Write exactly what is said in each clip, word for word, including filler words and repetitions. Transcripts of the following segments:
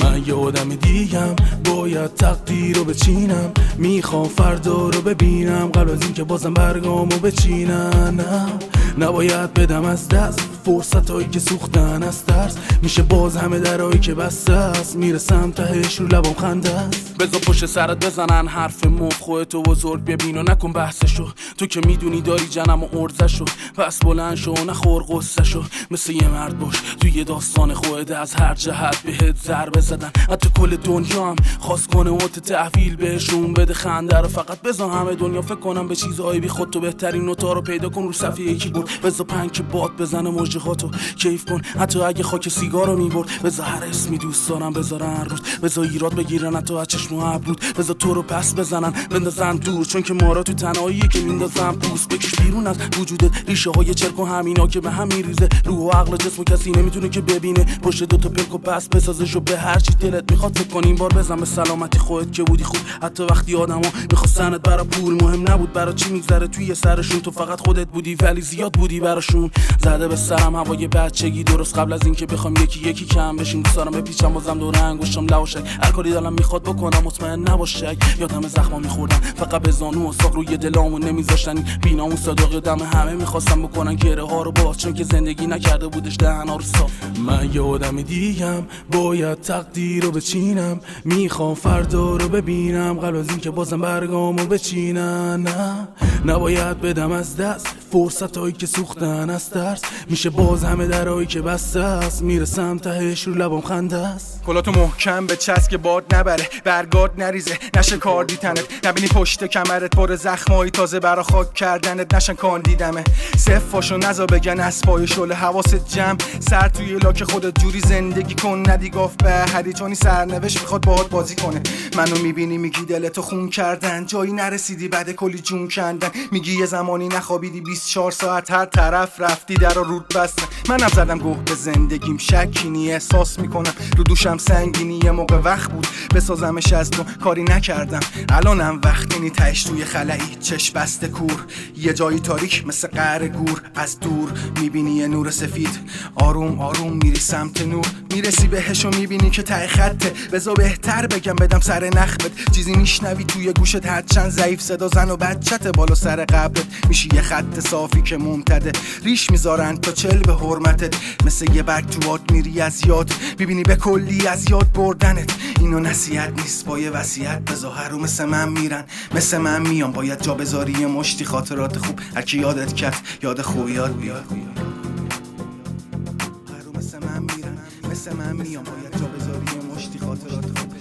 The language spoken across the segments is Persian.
من یه آدم دیگم، باید تقدیر رو بچینم. میخوام فردا رو ببینم قبل از این که بازم برگامو بچینم. نه نباید بدم از دست فرصت هایی که سوختن از ترس. میشه باز همه درهایی که بسته است، میرسم تهش رو لبام خنده است. بذار پشت سرت بزنن حرف مف، خودتو بزرگ ببین و نکن بحثشو. تو که میدونی داری جنم و ارزشو، پس بلند شو نخور قصهشو. مثل یه مرد باش توی یه داستان خودت، از هر جهت بهت ضربه زدن. حتی کل دنیا هم خواست کنه اوت تحویل بهشون بده خنده رو. فقط بذار همه دنیا فکر کنم به چیزهای بی خود. تو بهترین نوتا رو پیدا کن رو صفحه یکی بود. بذار پنک باد بزنه موجهاتو کیف کن، حتی اگه خاک سیگارو میبرد. بذار هر اسمی دوست دارم بذارن روز، بذار ایراد بگیرن حتی از چشم و ابرود. بذار تو رو پس بزنن بندازن دور، چون که مارا تو تنهاییه که میندازن پوست. بکش بیرون از وجودت ریشه های چرک و همینا که به هم میریزه. روح و عقل و جسم و کسی نمیتونه که ببینه. پشت دو تا پلک و پس بسازشو به هر چی دلت میخواد. فکر کن این بار بزن به سلامتی خودت که بودی خوب. حتی وقتی آدما میخواستنت برا پول، مهم نبود برا چی میگذره توی سرشون. تو فقط خودت بودی ولی زیاد بودی براشون. زده به سرم هوای بچگی درست قبل از اینکه بخوام یکی یکی کم بشیم. دوست دارم بپیچم بازم دور انگشتم لواشک. هر کاری دلم میخواد بکنم مطمئن نباشک. یادم زخما میخوردم فقط به زانو و ساق روی دلامو نمیذاشتن. بینامو صادق دم همه میخواستم بکنن گره ها رو باز، چون که زندگی نکرده بودش دهنا رو صاف. من یه آدم دیگم، باید تقدیر رو بچینم. میخوام فردا رو ببینم قبل از اینکه بازم برگامو بچینم. نه نباید بدم از دست فرصت هایی که سوختن از ترس. میشه باز همه درهایی که بسته است، میرسم تهش رو لبام خنده است. کلاتو محکم به چسب که باد نبره، برگارد نریزه نشه کاردی تنت. نبینی پشت کمرت پر زخمایی تازه برا خاک کردنت نشن کاندیدمه. صفاشو نزا بگن اسبای شله، حواست جمع سر توی لاک خودت جوری زندگی کن. ندی گاف به هری چونی سرنوشت میخواد باهات بازی کنه. منو میبینی میگی دلتو خون کردن، جایی نرسیدی بعد کلی جون کندن. میگی یه زمانی نخوابیدی بیست و چهار ساعت هر طرف رفتی در رو رود بستن. منم زدم گوه به زندگیم شکینی، احساس میکنم رو دوشم سنگینی. یه موقع وقت بود بسازمش از تو، کاری نکردم. الانم وقت اینی تهش توی خلایی چشم بسته کور. یه جایی تاریک مثل قعر گور، از دور میبینی یه نور سفید. آروم آروم میری سمت نور، میرسی بهش و میبینی که ته خطه. بذار بهتر بگم بدم سر نخبت، چیزی میشنوی توی گوشت هرچند ضعیف صدا زن و بچت بالا سر قبرت. میشی یه خط صافی که ممتده، ریش میذارن تا چل به حرمتت. مثل یه برگ تو آد میری از یاد، میبینی به کلی از یاد بردنت. اینو نصیحت نیست با یه وصیت، بذار هرو مثل من میرن مثل من میان. باید جا بذاری یه مشتی خاطرات خوب، هرکی یادت کرد یاد خوب یاد بیاد. هرو مثل من میرن مثل من میان، باید جا بذاری یه مشتی خاطرات خوب.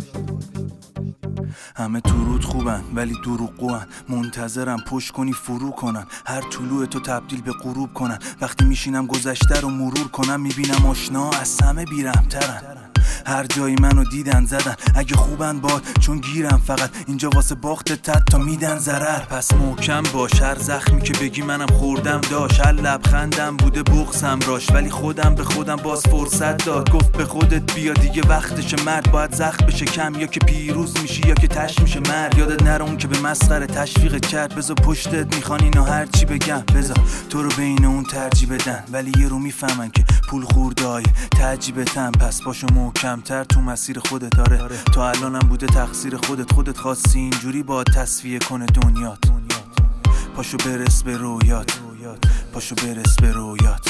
همه تو رود خوبن ولی دروغگوان، منتظرم پشت کنی فرو کنن. هر طلوع تو تبدیل به غروب کنن. وقتی میشینم گذشته رو مرور کنم، میبینم آشنا از همه بیرحم‌ترن. هر جایی منو دیدن زدن، اگه خوبن باد چون گیرم فقط. اینجا واسه باخت تد تا میدن ضرر. پس محکم باش، هر زخمی که بگی منم خوردم داشت. هر لبخندم بوده بغضم راش، ولی خودم به خودم باز فرصت داد. گفت به خودت بیا دیگه وقتشه، مرد باید زخم بشه کم، یا که پیروز میشی یا که تش میشه مرد. یادت نره اون که به مسخره تشویقت کرد. بذار پشتت میخوان اینا هر چی بگم، بذار تو رو بین اون ترجیح بدن. ولی یه رو میفهمن که پول خوردای تعجیبتن. پس باشو کمتر تو مسیر خودت. داره تا الانم بوده تقصیر خودت. خودت خواستی اینجوری با تصفیه کنه دنیات. پاشو برس به رویات، پاشو برس به رویات.